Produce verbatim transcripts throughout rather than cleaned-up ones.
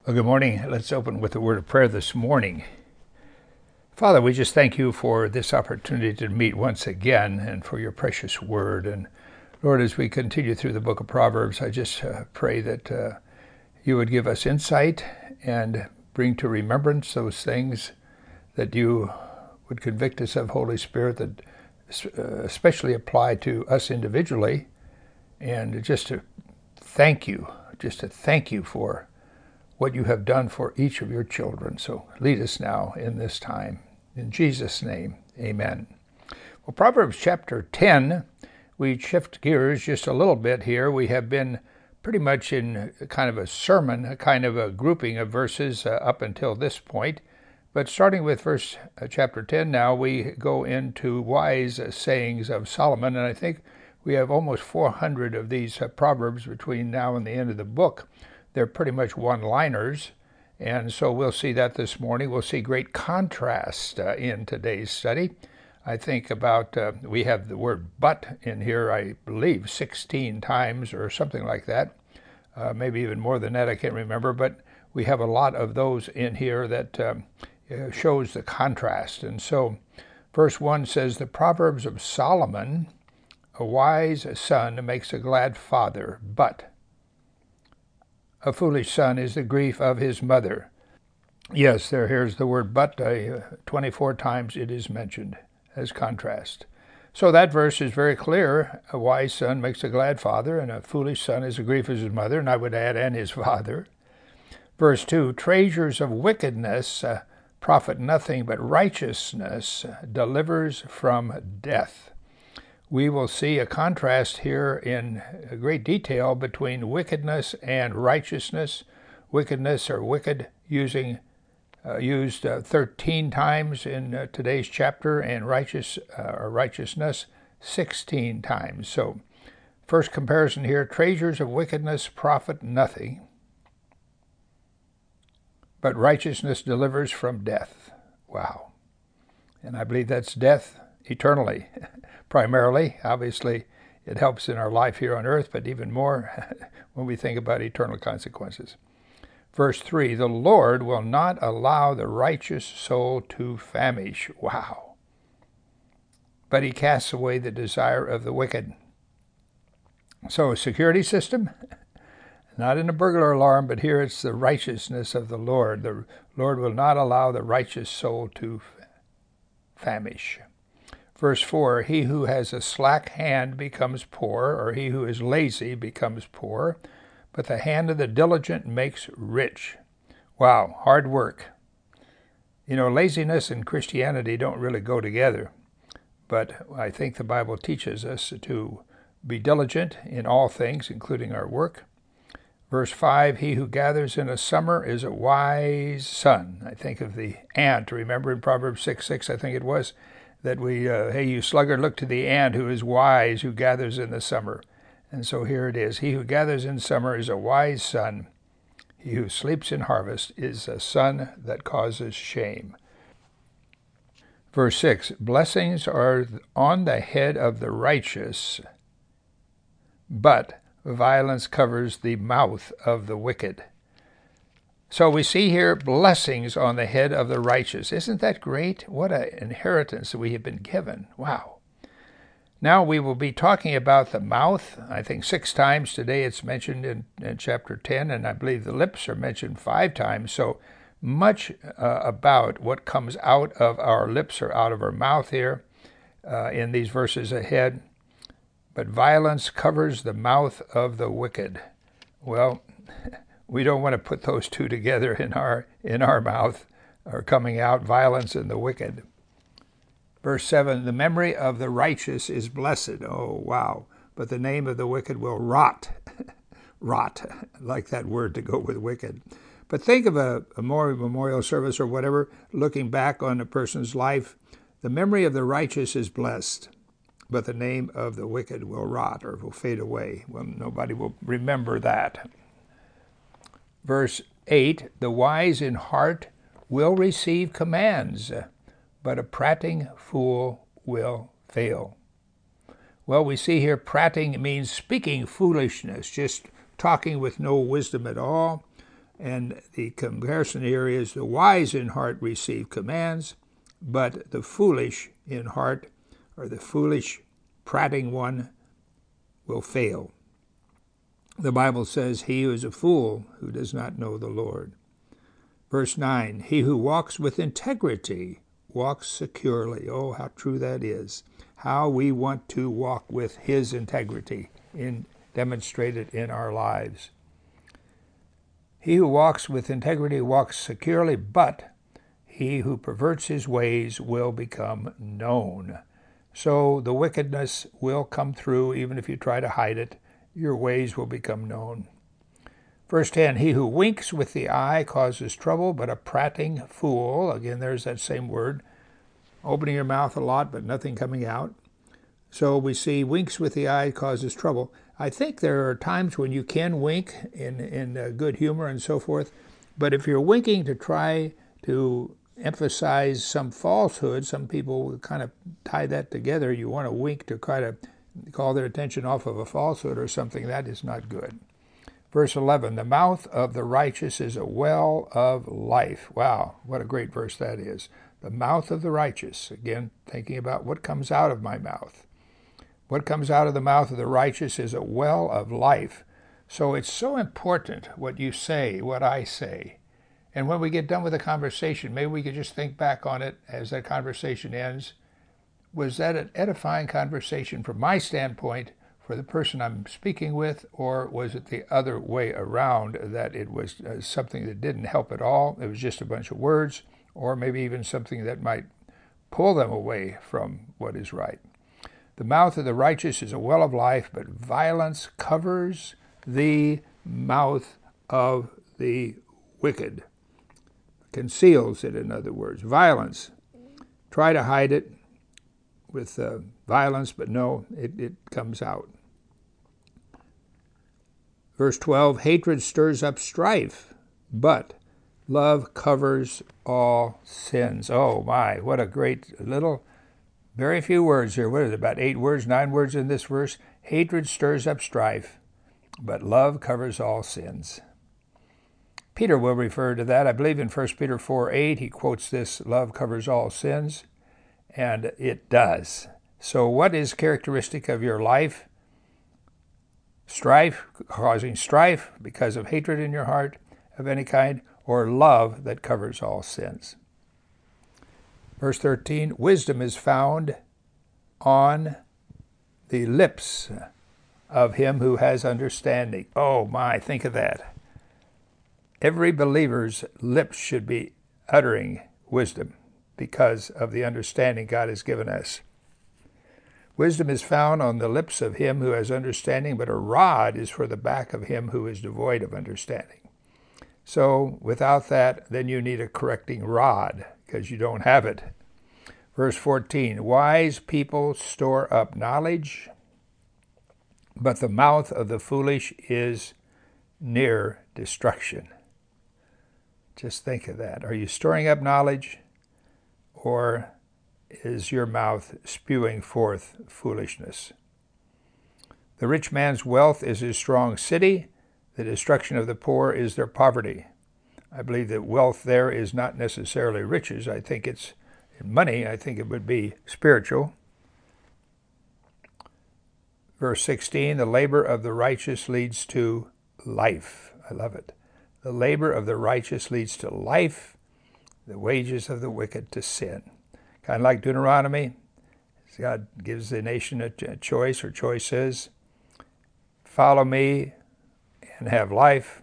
Well, good morning. Let's open with a word of prayer this morning. Father, we just thank you for this opportunity to meet once again and for your precious word. And Lord, as we continue through the book of Proverbs, I just uh, pray that uh, you would give us insight and bring to remembrance those things that you would convict us of, Holy Spirit, that uh, especially apply to us individually. And just to thank you, just to thank you for what you have done for each of your children. So lead us now in this time. In Jesus' name, amen. Well, Proverbs chapter ten, we shift gears just a little bit here. We have been pretty much in kind of a sermon, a kind of a grouping of verses uh, up until this point. But starting with verse uh, chapter ten now, we go into wise uh, sayings of Solomon. And I think we have almost four hundred of these uh, Proverbs between now and the end of the book. They're pretty much one-liners, and so we'll see that this morning. We'll see great contrast uh, in today's study. I think about, uh, we have the word but in here, I believe, sixteen times or something like that. Uh, maybe even more than that, I can't remember, but we have a lot of those in here that um, shows the contrast. And so verse one says, the Proverbs of Solomon, a wise son makes a glad father, but a foolish son is the grief of his mother. Yes, there here's the word but. Uh, twenty-four times it is mentioned as contrast. So that verse is very clear. A wise son makes a glad father, and a foolish son is the grief of his mother, and I would add, and his father. Verse two, treasures of wickedness uh, profit nothing, but righteousness delivers from death. We will see a contrast here in great detail between wickedness and righteousness. Wickedness or wicked using uh, used uh, thirteen times in uh, today's chapter, and righteous uh, or righteousness sixteen times. So, first comparison here: treasures of wickedness profit nothing, but righteousness delivers from death. Wow! And I believe that's death eternally. Primarily, obviously, it helps in our life here on earth, but even more when we think about eternal consequences. Verse three, the Lord will not allow the righteous soul to famish. Wow. But he casts away the desire of the wicked. So a security system, not in a burglar alarm, but here it's the righteousness of the Lord. The Lord will not allow the righteous soul to famish. Verse four, he who has a slack hand becomes poor, or he who is lazy becomes poor, but the hand of the diligent makes rich. Wow, hard work. You know, laziness and Christianity don't really go together, but I think the Bible teaches us to be diligent in all things, including our work. Verse five, he who gathers in a summer is a wise son. I think of the ant, remember in Proverbs six six, I think it was, that we, uh, hey, you sluggard, look to the ant who is wise, who gathers in the summer. And so here it is. He who gathers in summer is a wise son. He who sleeps in harvest is a son that causes shame. Verse six, blessings are on the head of the righteous, but violence covers the mouth of the wicked. So we see here blessings on the head of the righteous. Isn't that great? What an inheritance we have been given. Wow. Now we will be talking about the mouth. I think six times today it's mentioned in, in chapter ten, and I believe the lips are mentioned five times. So much uh, about what comes out of our lips or out of our mouth here uh, in these verses ahead. But violence covers the mouth of the wicked. Well, we don't want to put those two together in our in our mouth, or coming out, violence and the wicked. Verse seven, the memory of the righteous is blessed. Oh, wow. But the name of the wicked will rot. Rot, like that word to go with wicked. But think of a, a more memorial service or whatever, looking back on a person's life. The memory of the righteous is blessed, but the name of the wicked will rot or will fade away. Well, nobody will remember that. Verse eight, the wise in heart will receive commands, but a prating fool will fail. Well, we see here prating means speaking foolishness, just talking with no wisdom at all. And the comparison here is the wise in heart receive commands, but the foolish in heart, or the foolish prating one, will fail. The Bible says, he who is a fool who does not know the Lord. Verse nine, he who walks with integrity walks securely. Oh, how true that is. How we want to walk with his integrity in, demonstrated in our lives. He who walks with integrity walks securely, but he who perverts his ways will become known. So the wickedness will come through, even if you try to hide it. Your ways will become known. Verse ten, he who winks with the eye causes trouble, but a prating fool, again there's that same word, opening your mouth a lot but nothing coming out. So we see winks with the eye causes trouble. I think there are times when you can wink in, in uh, good humor and so forth, but if you're winking to try to emphasize some falsehood, some people will kind of tie that together. You want to wink to try to call their attention off of a falsehood or something. That is not good. Verse eleven, the mouth of the righteous is a well of life. Wow, what a great verse that is. The mouth of the righteous. Again, thinking about what comes out of my mouth. What comes out of the mouth of the righteous is a well of life. So it's so important what you say, what I say. And when we get done with the conversation, maybe we could just think back on it as that conversation ends. Was that an edifying conversation from my standpoint for the person I'm speaking with, or was it the other way around, that it was uh, something that didn't help at all? It was just a bunch of words, or maybe even something that might pull them away from what is right. The mouth of the righteous is a well of life, but violence covers the mouth of the wicked. Conceals it, in other words. Violence. Try to hide it with uh, violence, but no, it, it comes out. Verse twelve, hatred stirs up strife, but love covers all sins. Oh my, what a great little, very few words here. What is it, about eight words, nine words in this verse? Hatred stirs up strife, but love covers all sins. Peter will refer to that. I believe in First Peter four eight, he quotes this, love covers all sins, and it does. So what is characteristic of your life? Strife, causing strife because of hatred in your heart of any kind, or love that covers all sins. Verse thirteen, wisdom is found on the lips of him who has understanding. Oh my, think of that. Every believer's lips should be uttering wisdom because of the understanding God has given us. Wisdom is found on the lips of him who has understanding, but a rod is for the back of him who is devoid of understanding. So without that, then you need a correcting rod because you don't have it. Verse fourteen, wise people store up knowledge, but the mouth of the foolish is near destruction. Just think of that. Are you storing up knowledge, or is your mouth spewing forth foolishness? The rich man's wealth is his strong city. The destruction of the poor is their poverty. I believe that wealth there is not necessarily riches. I think it's money. I think it would be spiritual. Verse sixteen, the labor of the righteous leads to life. I love it. The labor of the righteous leads to life, the wages of the wicked to sin. Kind of like Deuteronomy, God gives the nation a choice, or choices. Follow me and have life.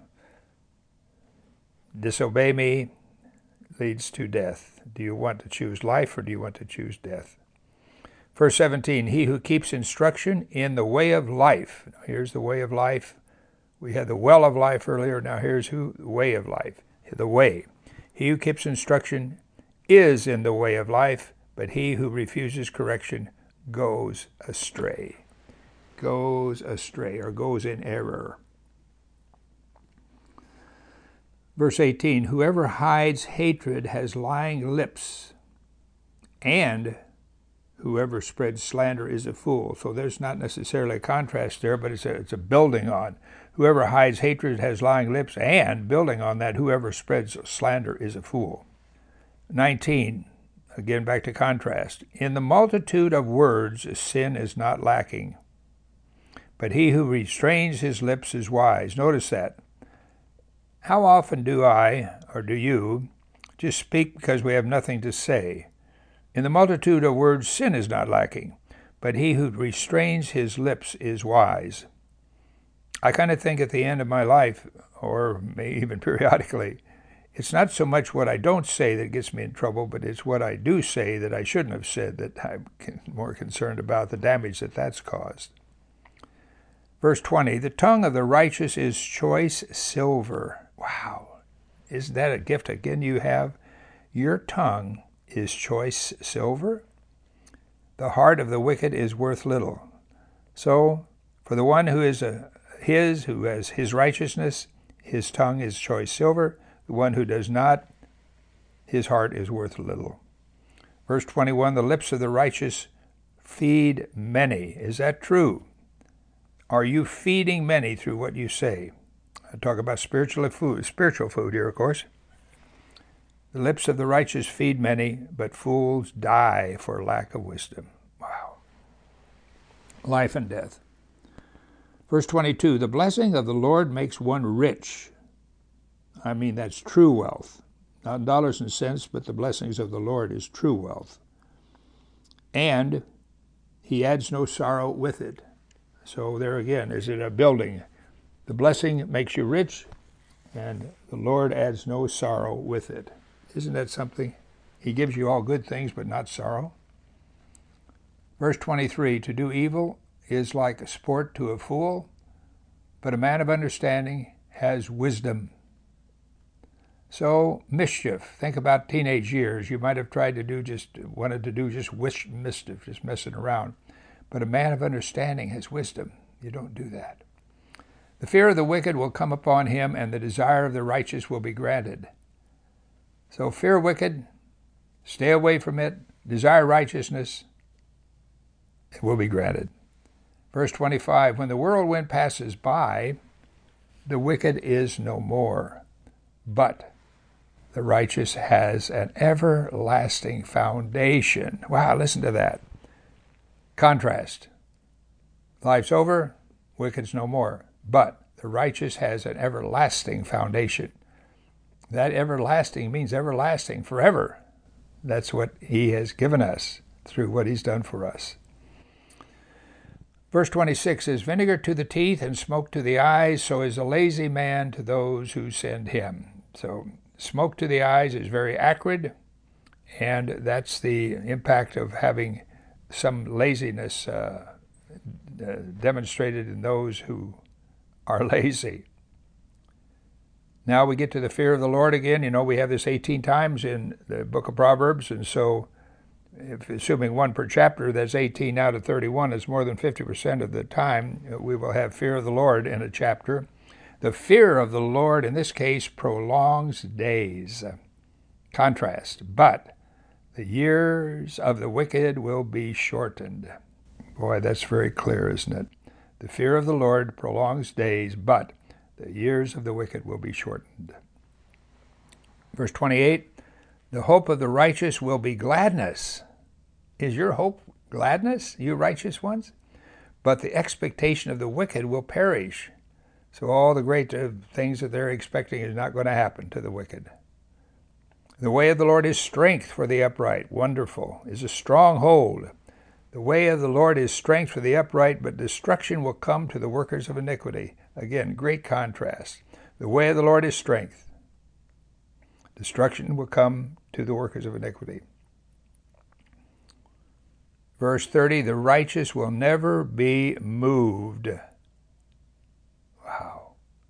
Disobey me leads to death. Do you want to choose life, or do you want to choose death? Verse seventeen, he who keeps instruction in the way of life. Now here's the way of life. We had the well of life earlier. Now here's who, the way of life. The way. He who keeps instruction is in the way of life, but he who refuses correction goes astray. Goes astray, or goes in error. Verse eighteen, whoever hides hatred has lying lips, and whoever spreads slander is a fool. So there's not necessarily a contrast there, but it's a, it's a building on. Whoever hides hatred has lying lips, and, building on that, whoever spreads slander is a fool. nineteen, again back to contrast. In the multitude of words, sin is not lacking, but he who restrains his lips is wise. Notice that. How often do I, or do you, just speak because we have nothing to say? In the multitude of words, sin is not lacking, but he who restrains his lips is wise. I kind of think at the end of my life, or maybe even periodically, it's not so much what I don't say that gets me in trouble, but it's what I do say that I shouldn't have said that I'm more concerned about, the damage that that's caused. Verse twenty, the tongue of the righteous is choice silver. Wow. Isn't that a gift again you have? Your tongue is choice silver. The heart of the wicked is worth little. So, for the one who is a, his, who has his righteousness, his tongue is choice silver. The one who does not, his heart is worth little. Verse twenty-one, the lips of the righteous feed many. Is that true? Are you feeding many through what you say? I talk about spiritual food, spiritual food here, of course. The lips of the righteous feed many, but fools die for lack of wisdom. Wow. Life and death. Verse twenty-two, the blessing of the Lord makes one rich. I mean, that's true wealth. Not dollars and cents, but the blessings of the Lord is true wealth. And he adds no sorrow with it. So there again, is it a building? The blessing makes you rich, and the Lord adds no sorrow with it. Isn't that something? He gives you all good things, but not sorrow. Verse twenty-three, to do evil is like a sport to a fool, but a man of understanding has wisdom. So, mischief. Think about teenage years. You might have tried to do just, wanted to do just wish mischief, just messing around. But a man of understanding has wisdom. You don't do that. The fear of the wicked will come upon him, and the desire of the righteous will be granted. So fear wicked, stay away from it, desire righteousness, it will be granted. Verse twenty-five, when the whirlwind passes by, the wicked is no more, but the righteous has an everlasting foundation. Wow, listen to that. Contrast. Life's over, wicked's no more, but the righteous has an everlasting foundation. That everlasting means everlasting, forever. That's what he has given us through what he's done for us. Verse twenty-six is vinegar to the teeth and smoke to the eyes, so is a lazy man to those who send him. So smoke to the eyes is very acrid, and that's the impact of having some laziness uh, uh, demonstrated in those who are lazy. Now we get to the fear of the Lord again. You know, we have this eighteen times in the book of Proverbs, and so if assuming one per chapter, that's eighteen out of thirty-one. It's more than fifty percent of the time we will have fear of the Lord in a chapter. The fear of the Lord, in this case, prolongs days. Contrast. But the years of the wicked will be shortened. Boy, that's very clear, isn't it? The fear of the Lord prolongs days, but the years of the wicked will be shortened. Verse twenty-eight, the hope of the righteous will be gladness. Is your hope gladness, you righteous ones? But the expectation of the wicked will perish. So all the great uh, things that they're expecting is not going to happen to the wicked. The way of the Lord is strength for the upright. Wonderful. Is a stronghold. The way of the Lord is strength for the upright, but destruction will come to the workers of iniquity. Again, great contrast. The way of the Lord is strength. Destruction will come to the workers of iniquity. Verse thirty, the righteous will never be moved. Wow.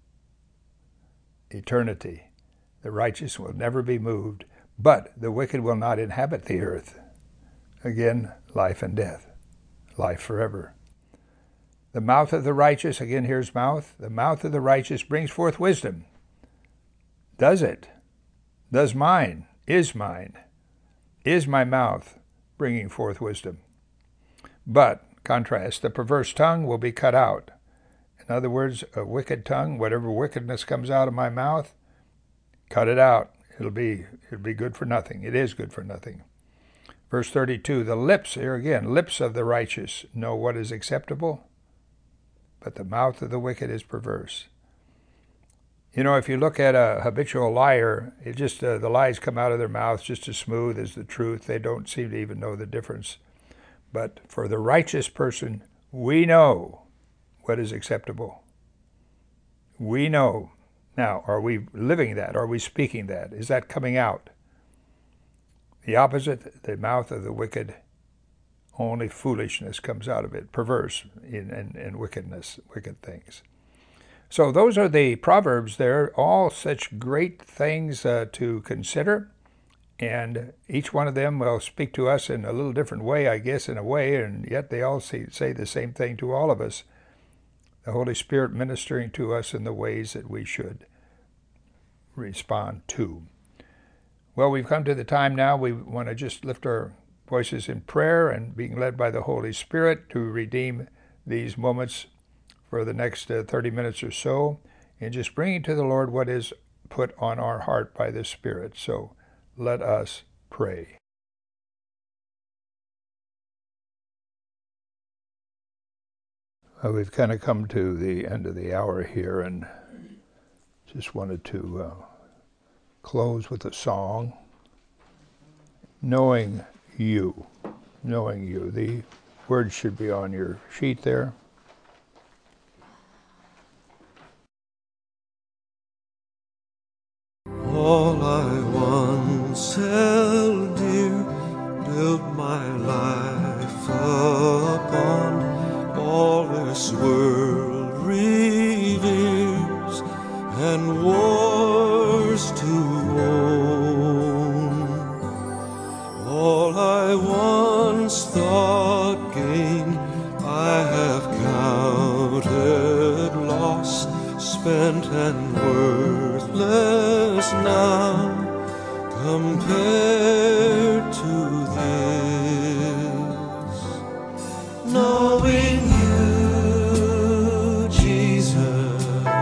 Eternity. The righteous will never be moved, but the wicked will not inhabit the earth. Again, life and death. Life forever. The mouth of the righteous, again here's mouth, the mouth of the righteous brings forth wisdom. Does it? Does mine? Is mine? Is my mouth bringing forth wisdom? But, contrast, the perverse tongue will be cut out, In other words, a wicked tongue, whatever wickedness comes out of my mouth, cut it out. It'll be, it'll be good for nothing. It is good for nothing. Verse thirty-two, the lips, here again, lips of the righteous know what is acceptable, but the mouth of the wicked is perverse. You know, if you look at a habitual liar, it just uh, the lies come out of their mouths just as smooth as the truth. They don't seem to even know the difference. But for the righteous person, we know what is acceptable. We know. Now, are we living that? Are we speaking that? Is that coming out? The opposite, the mouth of the wicked, only foolishness comes out of it, perverse in, in, in wickedness, wicked things. So those are the Proverbs there, all such great things uh, to consider. And each one of them will speak to us in a little different way, I guess, in a way, and yet they all say, say the same thing to all of us. The Holy Spirit ministering to us in the ways that we should respond to. Well, we've come to the time now we want to just lift our voices in prayer and being led by the Holy Spirit to redeem these moments for the next uh, thirty minutes or so, and just bringing to the Lord what is put on our heart by the Spirit. So let us pray. Well, we've kind of come to the end of the hour here, and just wanted to uh, close with a song, Knowing You. Knowing You. The words should be on your sheet there. All I once held dear, built my life upon, all this world reveres and wars to own. All I once thought gain, I have counted loss, spent and worthless now, compared to this. Knowing you, Jesus,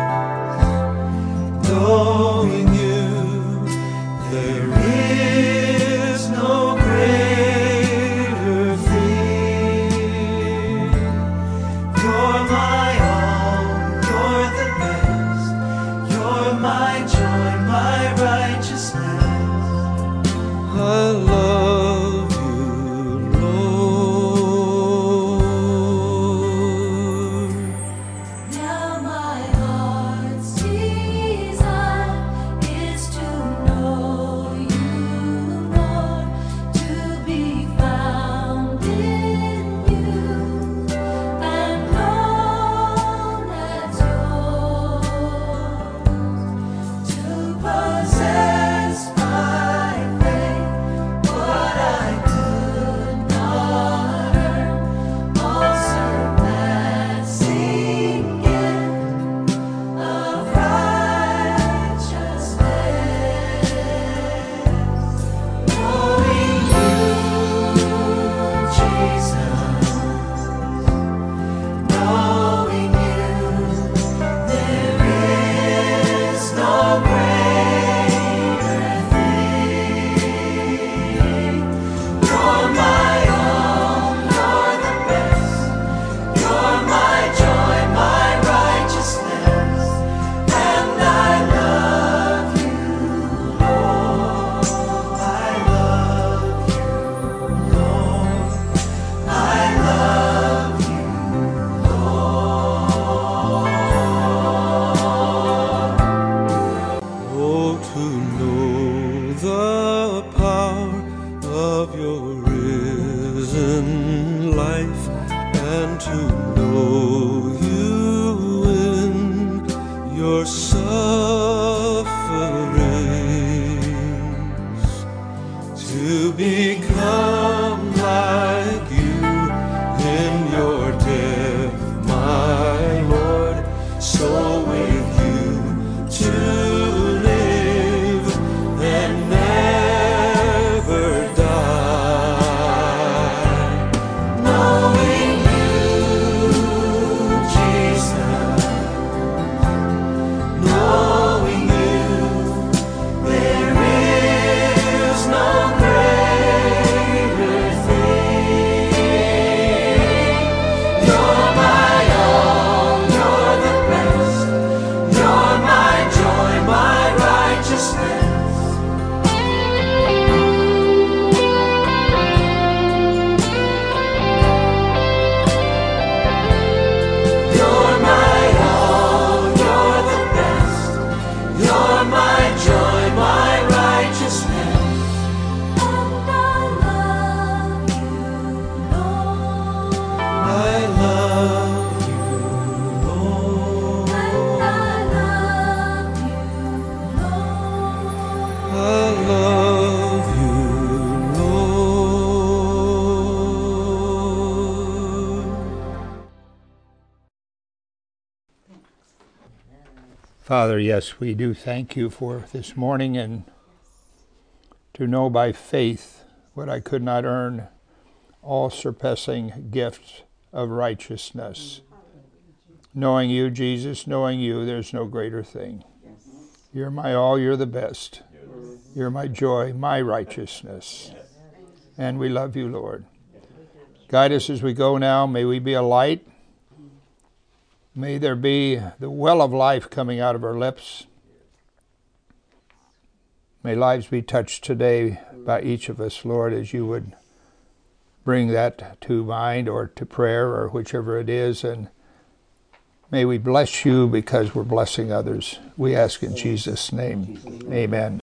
knowing you, there is no greater thing. You're my all, you're the best, you're my joy, my righteousness. I love you, Lord. Now my heart's desire is to know you more, to be found in you and known as yours, to possess by faith what I could not earn, all surpassing gift of righteousness. Knowing you, Jesus, knowing you, there is no greater thing. You're my all, you're the best, you're my joy, my righteousness, and I love you, Lord. I love you, Lord. I love you, Lord. Oh, to know the power of your risen life, and to know you in your sufferings, to become like you in your death, my Lord, so with you to live and never die. Knowing you, Jesus, Father, yes, we do thank you for this morning, and to know by faith what I could not earn, all surpassing gifts of righteousness. Knowing you, Jesus, knowing you, there's no greater thing. You're my all, you're the best. You're my joy, my righteousness. And we love you, Lord. Guide us as we go now. May we be a light. May there be the well of life coming out of our lips. May lives be touched today by each of us, Lord, as you would bring that to mind or to prayer or whichever it is. And may we bless you because we're blessing others. We ask in Jesus' name. Amen.